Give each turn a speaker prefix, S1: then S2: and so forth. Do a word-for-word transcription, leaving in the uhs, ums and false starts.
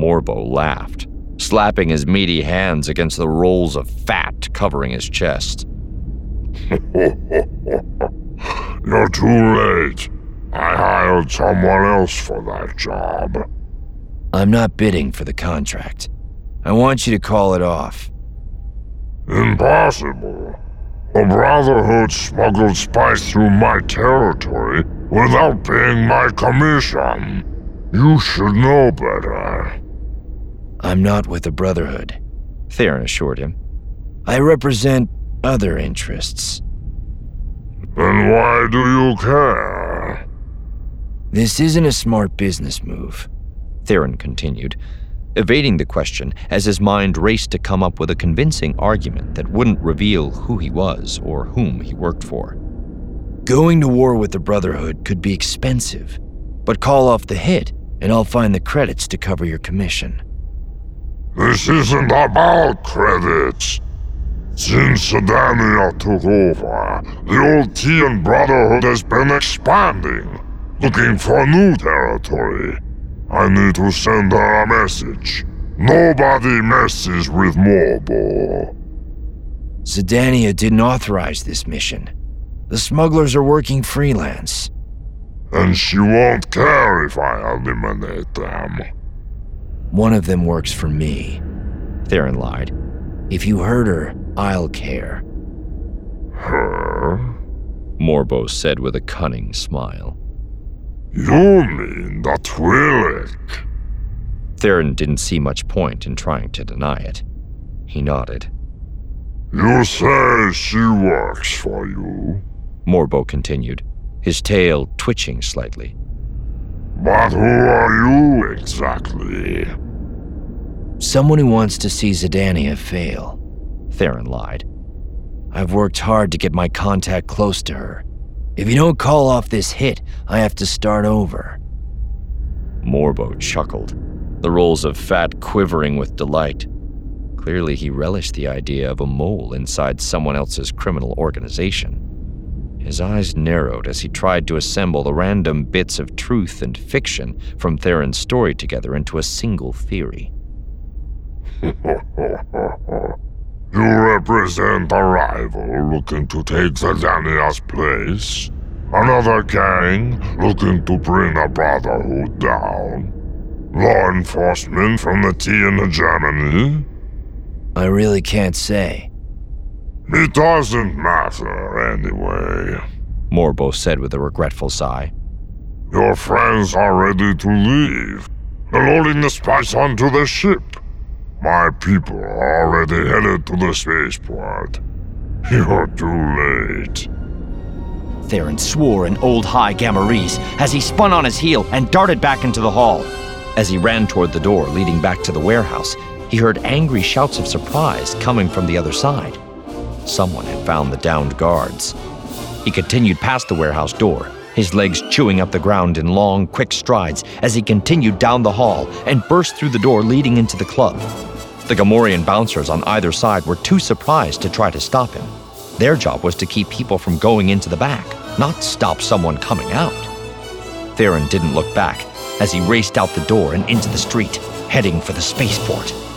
S1: Morbo laughed, slapping his meaty hands against the rolls of fat covering his chest.
S2: You're too late. I hired someone else for that job.
S3: I'm not bidding for the contract. I want you to call it off.
S2: Impossible. The Brotherhood smuggled spice through my territory without paying my commission. You should know better.
S3: I'm not with the Brotherhood, Theron assured him. I represent other interests.
S2: Then why do you care?
S3: This isn't a smart business move,
S1: Theron continued, evading the question as his mind raced to come up with a convincing argument that wouldn't reveal who he was or whom he worked for.
S3: Going to war with the Brotherhood could be expensive, but call off the hit and I'll find the credits to cover your commission.
S2: This isn't about credits. Since Sedania took over, the old Tian Brotherhood has been expanding, looking for new territory. I need to send her a message. Nobody messes with Morbo.
S3: Sedania didn't authorize this mission. The smugglers are working freelance.
S2: And she won't care if I eliminate them.
S3: One of them works for me,
S1: Theron lied.
S3: If you hurt her, I'll care.
S2: Her?
S1: Morbo said with a cunning smile.
S2: You mean the Twi'lek?
S1: Theron didn't see much point in trying to deny it. He nodded.
S2: You say she works for you?
S1: Morbo continued, his tail twitching slightly.
S2: But who are you exactly?
S3: Someone who wants to see Sedania fail,
S1: Theron lied.
S3: I've worked hard to get my contact close to her. If you don't call off this hit, I have to start over.
S1: Morbo chuckled, the rolls of fat quivering with delight. Clearly he relished the idea of a mole inside someone else's criminal organization. His eyes narrowed as he tried to assemble the random bits of truth and fiction from Theron's story together into a single theory.
S2: You represent a rival looking to take Sedania's place. Another gang looking to bring the Brotherhood down. Law enforcement from the Tian hegemony?
S3: I really can't say.
S2: It doesn't matter anyway,
S1: Morbo said with a regretful sigh.
S2: Your friends are ready to leave. They're loading the spice onto the ship. My people are already headed to the spaceport. You're too late.
S1: Theron swore in Old High Gamorese as he spun on his heel and darted back into the hall. As he ran toward the door leading back to the warehouse, he heard angry shouts of surprise coming from the other side. Someone had found the downed guards. He continued past the warehouse door, his legs chewing up the ground in long, quick strides as he continued down the hall and burst through the door leading into the club. The Gamorrean bouncers on either side were too surprised to try to stop him. Their job was to keep people from going into the back, not stop someone coming out. Theron didn't look back as he raced out the door and into the street, heading for the spaceport.